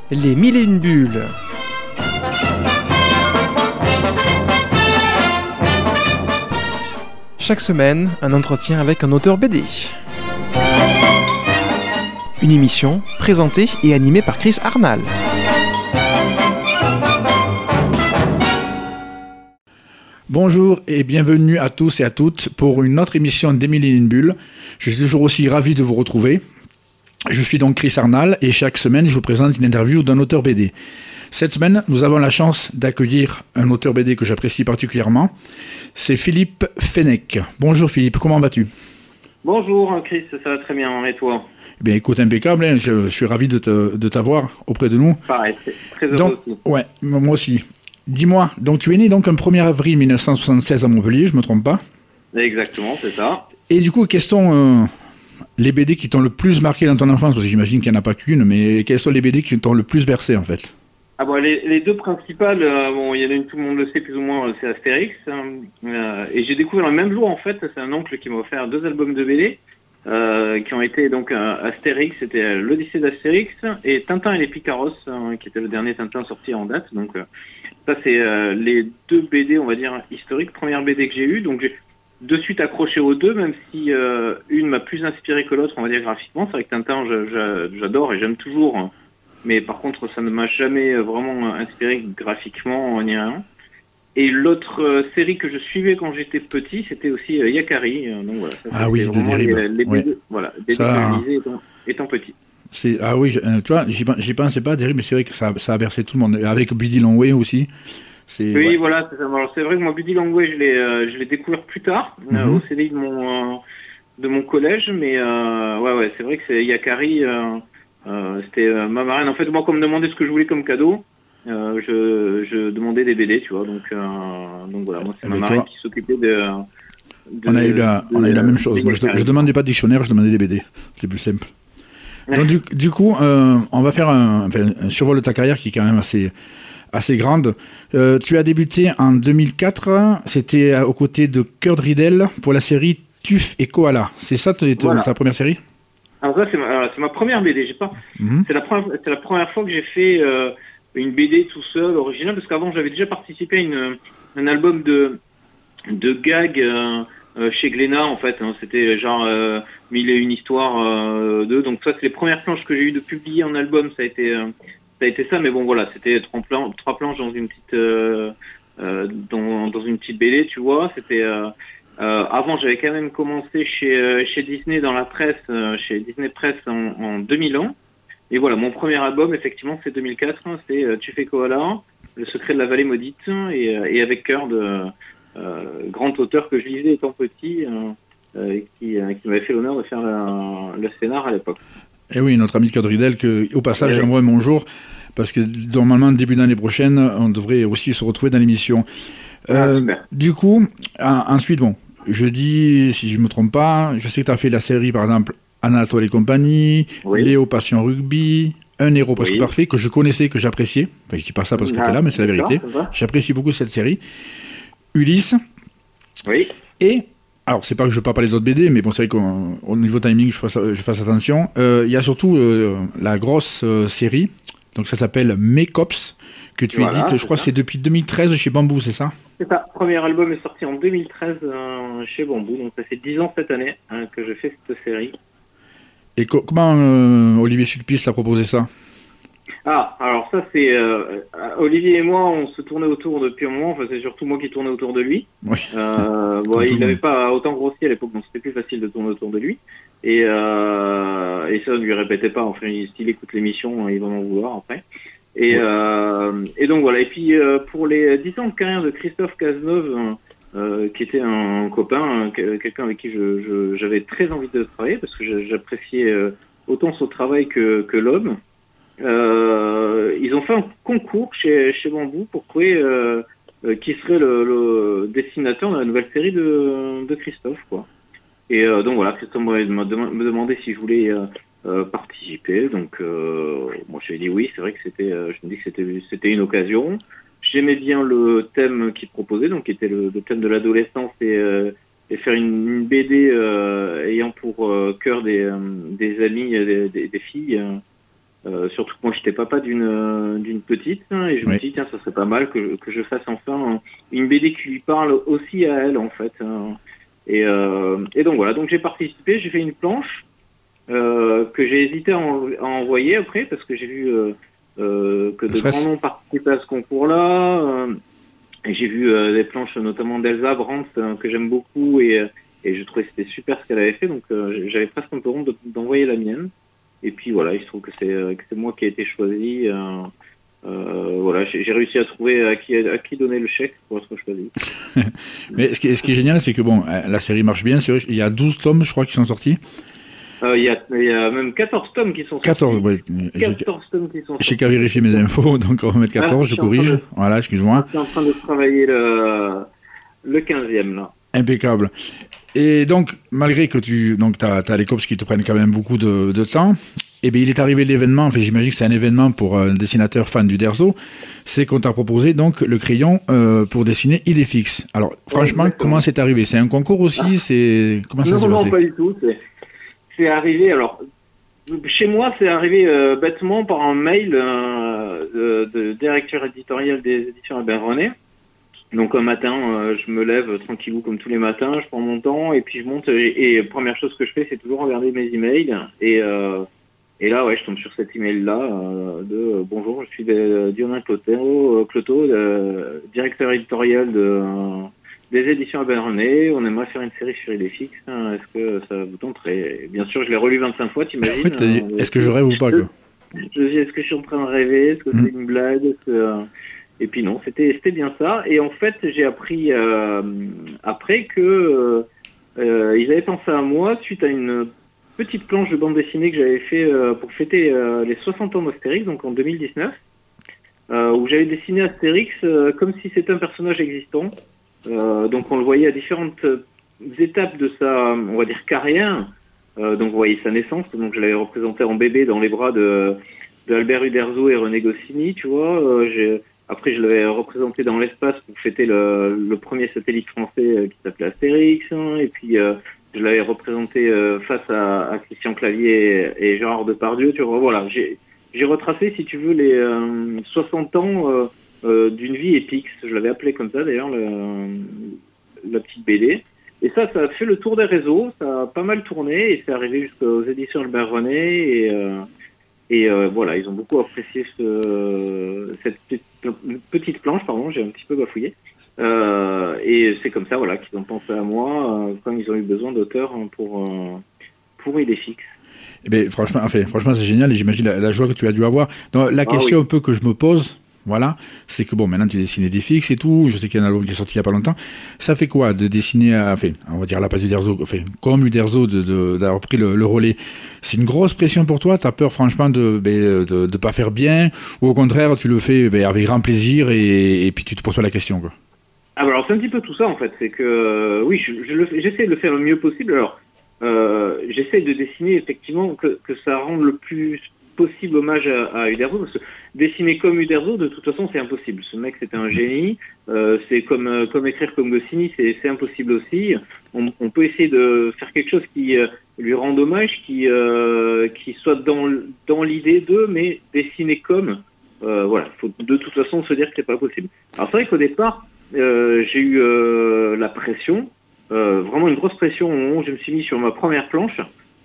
Les mille et une bulles. Chaque semaine, un entretien avec un auteur BD. Une émission présentée et animée par Chris Arnal. Bonjour et bienvenue à tous et à toutes pour une autre émission des Mille et une bulles. Je suis toujours aussi ravi de vous retrouver. Je suis donc Chris Arnal et chaque semaine je vous présente une interview d'un auteur BD. Cette semaine, nous avons la chance d'accueillir un auteur BD que j'apprécie particulièrement. C'est Philippe Fenech. Bonjour Philippe, comment vas-tu ? Bonjour Chris, ça va très bien, et toi ? Eh bien écoute, impeccable, hein, je suis ravi de t'avoir auprès de nous. Pareil, très heureux donc, aussi. Ouais, moi aussi. Dis-moi, donc tu es né donc un 1er avril 1976 à Montpellier, je ne me trompe pas ? Exactement, c'est ça. Et du coup, quels sont les BD qui t'ont le plus marqué dans ton enfance ? Parce que j'imagine qu'il n'y en a pas qu'une, mais quels sont les BD qui t'ont le plus bercé en fait ? Ah bon, les deux principales, bon, il y en a une, tout le monde le sait plus ou moins, c'est Astérix. Et j'ai découvert le même jour en fait, c'est un oncle qui m'a offert 2 albums de BD qui ont été donc Astérix, c'était l'Odyssée d'Astérix, et Tintin et les Picaros, qui était le dernier Tintin sorti en date. Donc ça c'est les 2 BD, on va dire, historiques, première BD que j'ai eue. Donc j'ai de suite accroché aux 2, même si une m'a plus inspiré que l'autre, on va dire graphiquement. C'est vrai que Tintin, j'adore et j'aime toujours. Mais par contre, ça ne m'a jamais vraiment inspiré graphiquement ni rien. Et l'autre série que je suivais quand j'étais petit, c'était aussi Yakari. Donc voilà, ça, oui, de Dérive. Les BD, ouais. Voilà, BD que je lisais étant petit. Ah oui, tu vois, j'y pensais pas, Dérive, mais c'est vrai que ça a bercé tout le monde. Avec Buddy Longway aussi. Oui, ouais. Voilà. Alors, c'est vrai que moi, Buddy Longway, je l'ai découvert plus tard, au CDI de mon collège. Mais ouais, c'est vrai que c'est Yakari. C'était ma marraine. En fait, moi, quand on me demandait ce que je voulais comme cadeau, je demandais des BD, tu vois. Donc voilà, moi, c'est ma marraine qui s'occupait de on a eu la même chose. Moi, je demandais pas de dictionnaire, je demandais des BD. C'était plus simple. Donc, du coup, on va faire un survol de ta carrière qui est quand même assez grande. Tu as débuté en 2004. C'était aux côtés de Kurt Riddell pour la série Tuf et Koala. C'est ça ta première série ? Alors ça, c'est ma première BD. C'est la première fois que j'ai fait une BD tout seul, originale, parce qu'avant j'avais déjà participé à un album de gags chez Glénat, en fait. C'était genre 1001 histoires d'eux. Donc ça, c'est les premières planches que j'ai eu de publier en album. Ça a été ça, mais bon voilà, c'était 3 planches dans une petite dans une petite BD, tu vois. C'était avant, j'avais quand même commencé chez Disney dans la presse, chez Disney Press en 2001. Et voilà, mon premier album, effectivement, c'est 2004. C'est Tu fais Koala, Le secret de la vallée maudite, et avec Kurt, grand auteur que je lisais étant petit, qui m'avait fait l'honneur de faire le scénar à l'époque. Et oui, notre ami Kurt Riddell, au passage, j'envoie mon jour, parce que normalement, début d'année prochaine, on devrait aussi se retrouver dans l'émission. Du coup, ensuite, bon, je dis, si je ne me trompe pas, je sais que tu as fait la série, par exemple, Anatole et compagnie, Léo Passion Rugby, Un héros presque parfait, que je connaissais, que j'appréciais. Enfin, je ne dis pas ça parce que tu es là, mais c'est la vérité. J'apprécie beaucoup cette série. Ulysse. Oui. Et, alors, c'est pas que je ne veux pas parler des autres BD, mais bon, c'est vrai qu'au niveau timing, je fasse attention. Il y a surtout la grosse série, donc ça s'appelle Mecops, que tu édites, je crois que c'est depuis 2013 chez Bambou, c'est ça ? C'est ça. Le premier album est sorti en 2013 chez Bambou, donc ça fait 10 ans cette année que je fais cette série. Et comment Olivier Sulpice l'a proposé ça ? Alors ça c'est... Olivier et moi, on se tournait autour depuis un moment, enfin c'est surtout moi qui tournais autour de lui. Oui. Il n'avait pas autant grossi à l'époque, donc c'était plus facile de tourner autour de lui. Et ça, ne lui répétait pas, enfin s'il écoute l'émission, il va m'en vouloir après. Et donc voilà, et puis pour les 10 ans de carrière de Christophe Cazeneuve, qui était un copain, quelqu'un avec qui j'avais très envie de travailler, parce que j'appréciais autant son travail que l'homme. Ils ont fait un concours chez Bambou pour trouver qui serait le dessinateur de la nouvelle série de Christophe, quoi. Et donc voilà, Christophe me demandé si je voulais participer. Donc moi je lui ai dit oui. C'est vrai que je me dis que c'était une occasion. J'aimais bien le thème qu'il proposait, donc qui était le thème de l'adolescence et faire une BD ayant pour cœur des amis, des filles. Surtout que moi j'étais papa d'une petite, hein, et je me suis dit tiens, ça serait pas mal que je fasse enfin une BD qui lui parle aussi à elle en fait. Et donc voilà, donc j'ai participé, j'ai fait une planche que j'ai hésité à envoyer après parce que j'ai vu que de grands noms participaient à ce concours-là. Et j'ai vu des planches notamment d'Elsa Brandt que j'aime beaucoup et je trouvais que c'était super ce qu'elle avait fait, donc j'avais presque un peu honte d'envoyer la mienne. Et puis voilà, il se trouve que c'est moi qui ai été choisi. Voilà, j'ai réussi à trouver à qui donner le chèque pour être choisi. Mais ce qui est génial, c'est que bon, la série marche bien. C'est vrai, il y a 12 tomes, je crois, qui sont sortis. Il y a même 14 tomes qui sont sortis. 14, oui. 14 tomes qui sont sortis. J'ai qu'à vérifier mes infos, donc on va mettre 14, je corrige. Voilà, excuse-moi. Je suis en train de travailler le 15e, là. Impeccable. Et donc, malgré que tu as les cops qui te prennent quand même beaucoup de temps, eh bien, il est arrivé l'événement, enfin, j'imagine que c'est un événement pour un dessinateur fan du Uderzo, c'est qu'on t'a proposé donc le crayon pour dessiner Idéfix. Alors, franchement, comment c'est arrivé? C'est un concours aussi? Comment ça s'est passé? Non, pas du tout. C'est arrivé, alors, chez moi, c'est arrivé bêtement par un mail de directeur éditorial des éditions Albert René. Donc un matin, je me lève tranquillou comme tous les matins, je prends mon temps et puis je monte et première chose que je fais, c'est toujours regarder mes emails et là, ouais, je tombe sur cet email-là de bonjour, je suis Dionin Cloto, directeur éditorial des éditions Albert René. On aimerait faire une série sur Idéfix. Est-ce que ça vous tenterait? Et bien sûr, je l'ai relu 25 fois, t'imagines. En fait, est-ce que je rêve ou pas quoi? Est-ce que je suis en train de rêver? Est-ce que c'est une blague? Et puis non, c'était bien ça. Et en fait, j'ai appris après que ils avaient pensé à moi suite à une petite planche de bande dessinée que j'avais fait pour fêter les 60 ans d'Astérix, donc en 2019, où j'avais dessiné Astérix comme si c'était un personnage existant. Donc on le voyait à différentes étapes de sa, on va dire, carrière. Donc vous voyez sa naissance, donc je l'avais représenté en bébé dans les bras de Albert Uderzo et René Goscinny, tu vois. Après, je l'avais représenté dans l'espace pour fêter le premier satellite français qui s'appelait Astérix. Et puis, je l'avais représenté face à Christian Clavier et Gérard Depardieu. Tu vois, voilà, j'ai retracé, si tu veux, les 60 ans d'une vie épique. Je l'avais appelé comme ça, d'ailleurs, la petite BD. Et ça a fait le tour des réseaux. Ça a pas mal tourné et c'est arrivé jusqu'aux éditions Albert René. Et voilà, ils ont beaucoup apprécié cette petite planche, pardon, j'ai un petit peu bafouillé. Et c'est comme ça, voilà, qu'ils ont pensé à moi quand ils ont eu besoin d'auteurs pour Idéfix. Eh bien, franchement, c'est génial et j'imagine la joie que tu as dû avoir. Donc, la question un peu que je me pose, voilà, c'est que bon, maintenant tu dessines Idéfix et tout, je sais qu'il y en a un album qui est sorti il n'y a pas longtemps. Ça fait quoi de dessiner, on va dire à la place d'Uderzo, comme Uderzo d'avoir pris le relais? C'est une grosse pression pour toi? Tu as peur franchement de pas faire bien? Ou au contraire, tu le fais avec grand plaisir et puis tu te poses pas la question quoi? Ah bah alors c'est un petit peu tout ça en fait, c'est que oui, j'essaie de le faire le mieux possible. Alors j'essaie de dessiner effectivement que ça rende le plus possible hommage à Uderzo, parce que dessiner comme Uderzo, de toute façon, c'est impossible. Ce mec, c'était un génie. C'est comme écrire comme Goscinny, c'est impossible aussi. On peut essayer de faire quelque chose qui lui rende hommage, qui soit dans l'idée d'eux, mais dessiner comme. Voilà, il faut de toute façon se dire que c'est pas possible. Alors c'est vrai qu'au départ, j'ai eu la pression, vraiment une grosse pression au moment où je me suis mis sur ma première planche.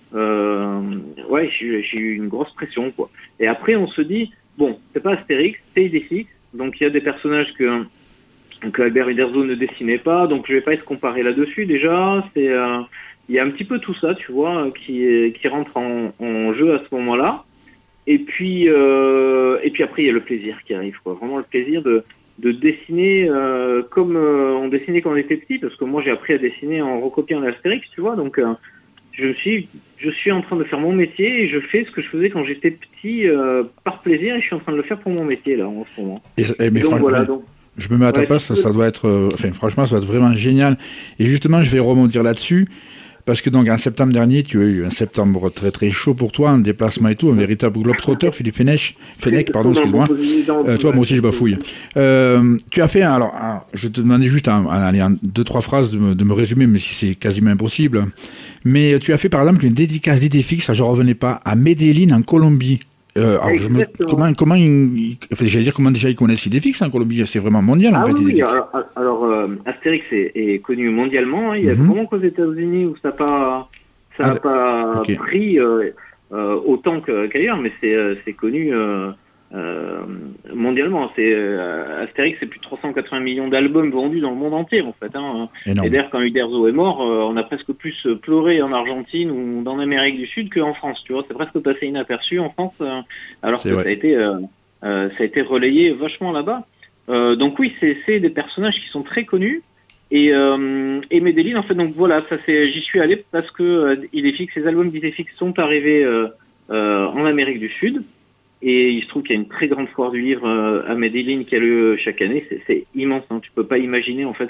Ouais, j'ai eu une grosse pression quoi. Et après on se dit bon, c'est pas Astérix, c'est Idéfix, donc il y a des personnages que Albert Uderzo ne dessinait pas, donc je vais pas être comparé là-dessus déjà. C'est il y a un petit peu tout ça, tu vois, qui rentre en jeu à ce moment-là. Et puis après il y a le plaisir qui arrive quoi, vraiment le plaisir de dessiner comme on dessinait quand on était petit, parce que moi j'ai appris à dessiner en recopiant l'Astérix, tu vois, donc je suis en train de faire mon métier et je fais ce que je faisais quand j'étais petit par plaisir, et je suis en train de le faire pour mon métier là en ce moment. Mais donc, voilà, je me mets à ta place, ça doit être, franchement, ça doit être vraiment génial. Et justement, je vais rebondir là-dessus. Parce que donc en septembre dernier, tu as eu un septembre très très chaud pour toi, un déplacement et tout, un véritable globe-trotteur, Philippe Fenech, pardon, excuse-moi. Toi, moi aussi, je bafouille. Tu as fait, alors, je te demandais juste en 2-3 phrases de me résumer, mais si c'est quasiment impossible. Mais tu as fait par exemple une dédicace d'Idéfix, ça je ne revenais pas, à Medellín en Colombie. Alors comment déjà ils connaissent Idéfix en Colombie, c'est vraiment mondial en fait. Oui, alors Astérix est connu mondialement, hein. Il y a vraiment qu'aux États-Unis où ça n'a pas pris autant qu'ailleurs, mais c'est connu mondialement. Astérix, c'est plus de 380 millions d'albums vendus dans le monde entier en fait, hein. Et d'ailleurs quand Uderzo est mort, on a presque plus pleuré en Argentine ou dans l'Amérique du Sud qu'en France, tu vois, c'est presque passé inaperçu en France, alors que ça a été relayé vachement là-bas. Donc oui, c'est des personnages qui sont très connus. Et Medellín, en fait, donc voilà, j'y suis allé parce que ces albums d'Idéfix sont arrivés en Amérique du Sud. Et il se trouve qu'il y a une très grande foire du livre à Medellín qui a lieu chaque année. C'est immense, hein. Tu peux pas imaginer, en fait,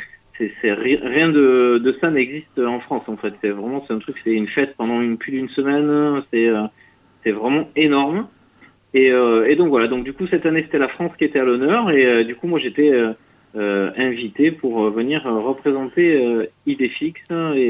rien de ça n'existe en France, en fait. C'est un truc, c'est une fête pendant plus d'une semaine. C'est vraiment énorme. Et donc voilà, donc du coup cette année c'était la France qui était à l'honneur et du coup moi j'étais invité pour venir représenter Idéfix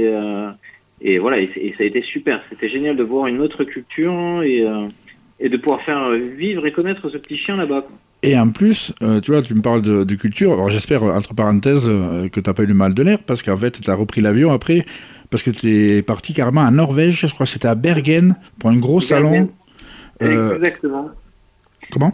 et voilà, et ça a été super. C'était génial de voir une autre culture et de pouvoir faire vivre et connaître ce petit chien là-bas. Et en plus, tu vois, tu me parles de culture. Alors j'espère, entre parenthèses, que tu n'as pas eu le mal de l'air, parce qu'en fait, tu as repris l'avion après, parce que tu es parti carrément en Norvège, je crois que c'était à Bergen, pour un gros salon. Exactement. Comment ?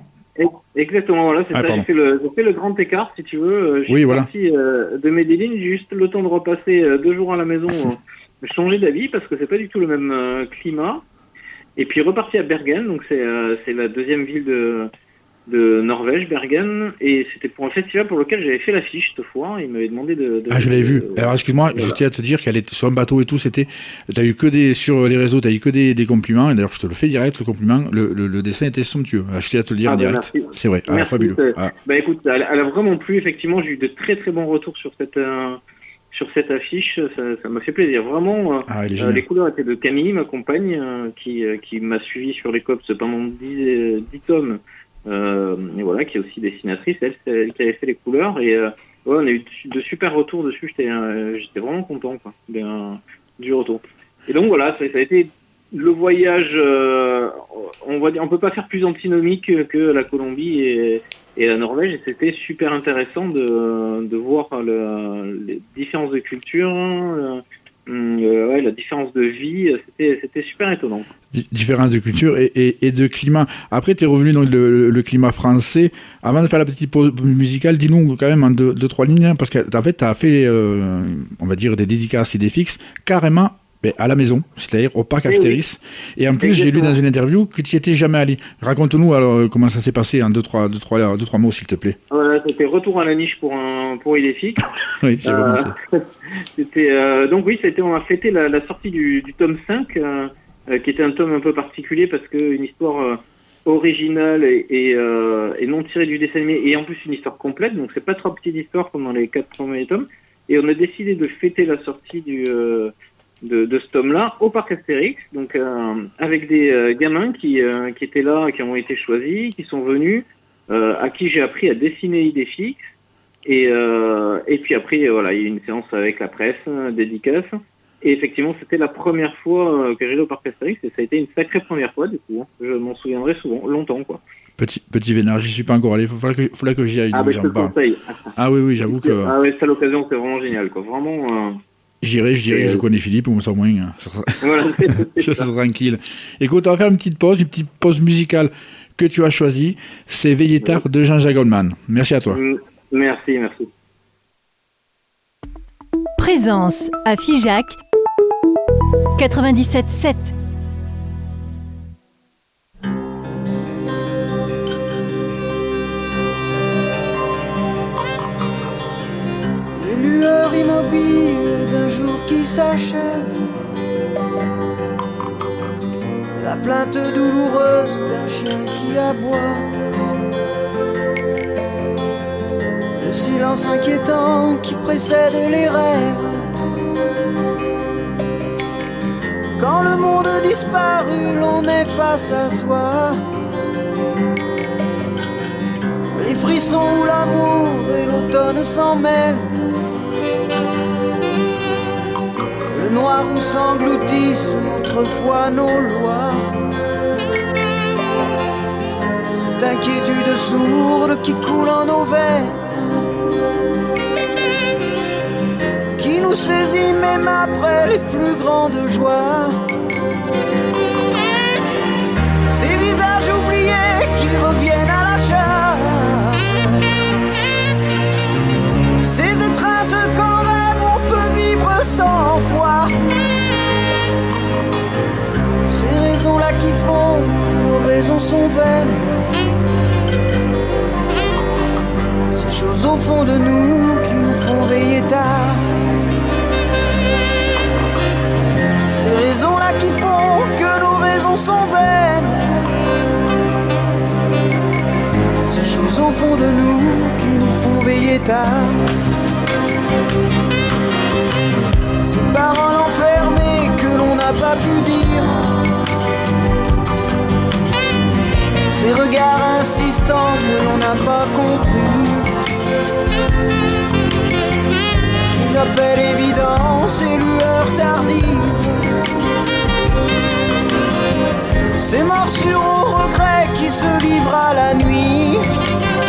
Exactement, voilà, c'est ça. J'ai fait le grand écart, si tu veux. Je suis parti de Medellín, j'ai juste le temps de repasser 2 jours à la maison, changer d'avis, parce que c'est pas du tout le même climat. Et puis reparti à Bergen, donc c'est la deuxième ville de Norvège, Bergen, et c'était pour un festival pour lequel j'avais fait l'affiche cette fois. Il m'avait demandé de je l'avais vu. Alors excuse-moi, je tiens à te dire qu'elle était sur un bateau et tout, t'as eu que sur les réseaux, t'as eu que des compliments, et d'ailleurs je te le fais direct, le compliment, le dessin était somptueux. Je tiens à te le dire en direct. Merci. C'est vrai, fabuleux. Écoute, elle a vraiment plu, effectivement, j'ai eu de très très bons retours sur cette affiche, ça m'a fait plaisir. Vraiment, les couleurs étaient de Camille, ma compagne, qui m'a suivi sur les cops pendant 10 tomes, et voilà, qui est aussi dessinatrice, elle qui avait fait les couleurs, et on a eu de super retours dessus, j'étais vraiment content, quoi, du retour. Et donc voilà, ça a été le voyage, on peut pas faire plus antinomique que la Colombie et la Norvège, et c'était super intéressant de voir les différences de culture, la différence de vie, c'était super étonnant. Différence de culture et de climat. Après, tu es revenu dans le climat français. Avant de faire la petite pause musicale, dis-nous quand même en 2-3 lignes, hein, parce qu'en fait, tu as fait, on va dire, des dédicaces Idéfix carrément à la maison, c'est-à-dire au parc Astérix. Oui. Et en plus, j'ai lu dans une interview que tu n'y étais jamais allé. Raconte-nous alors comment ça s'est passé en 2-3 mots, s'il te plaît. Voilà, c'était retour à la niche pour Idéfix. Oui, c'est vraiment ça. Donc oui, on a fêté la sortie du tome 5, qui était un tome un peu particulier parce qu'une histoire originale et non tirée du dessin animé, et en plus une histoire complète, donc c'est pas 3 petites histoires comme dans les 4 premiers tomes. Et on a décidé de fêter la sortie de ce tome-là au parc Astérix, donc avec des gamins qui étaient là, qui ont été choisis, qui sont venus, à qui j'ai appris à dessiner Idéfix, et puis après voilà, il y a eu une séance avec la presse, dédicace, et effectivement c'était la première fois que j'allais au parc Astérix, et ça a été une sacrée première fois du coup, je m'en souviendrai longtemps, quoi. Petit vénard, j'y suis pas encore allé, faudra que j'y aille. Je te conseille. Ah oui, j'avoue que... Ah ouais, c'est l'occasion, c'est vraiment génial, quoi, vraiment... J'irai, je connais Philippe, ou ça au moins, voilà, je serai tranquille. Écoute, on va faire une petite pause musicale que tu as choisie. C'est Veilletar de Jean-Jacques Goldman. Merci à toi. Merci. Présence à Figeac 97.7. Les lueurs immobiles d'un jour qui s'achève, la plainte douloureuse d'un chien qui aboie, le silence inquiétant qui précède les rêves, quand le monde disparu, l'on est face à soi, les frissons où l'amour et l'automne s'en mêlent, le noir où s'engloutissent notre foi, nos lois. cette inquiétude sourde qui coule en nos veines, qui nous saisit même après les plus grandes joies. Ces visages oubliés qui reviennent à la charge, ces étreintes quand même on peut vivre sans foi. Ces raisons-là qui font que nos raisons sont vaines, ces choses au fond de nous qui nous font veiller tard. Ces raisons-là qui font que nos raisons sont vaines, ces choses au fond de nous qui nous font veiller tard. Ces paroles enfermées que l'on n'a pas pu dire, ces regards insistants que l'on n'a pas compris, ces appels évidents, ces lueurs tardives, ces morsures au regret qui se livrent à la nuit.